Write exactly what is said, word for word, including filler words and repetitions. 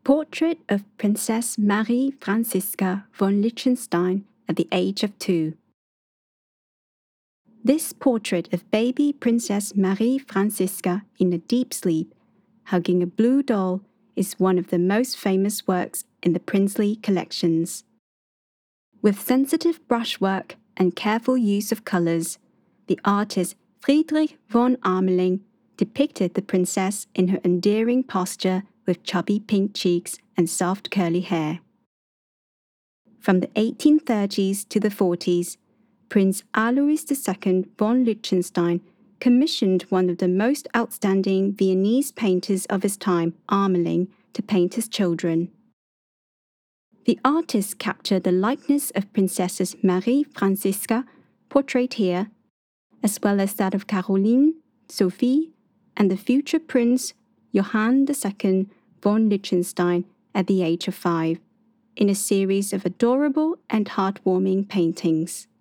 Portrait of Princess Marie Franziska von Liechtenstein at the age of two. This portrait of baby Princess Marie Franziska in a deep sleep, hugging a blue doll, is one of the most famous works in the Prinsley collections. With sensitive brushwork and careful use of colors, the artist Friedrich von Ameling depicted the princess in her endearing posture with chubby pink cheeks and soft curly hair. From the eighteen thirties to the forties, Prince Alois the Second von Liechtenstein commissioned one of the most outstanding Viennese painters of his time, Ameling, to paint his children. The artist captured the likeness of Princesses Marie Franziska, portrayed here, as well as that of Caroline, Sophie, and the future Prince Johann the Second von Liechtenstein at the age of five, in a series of adorable and heartwarming paintings.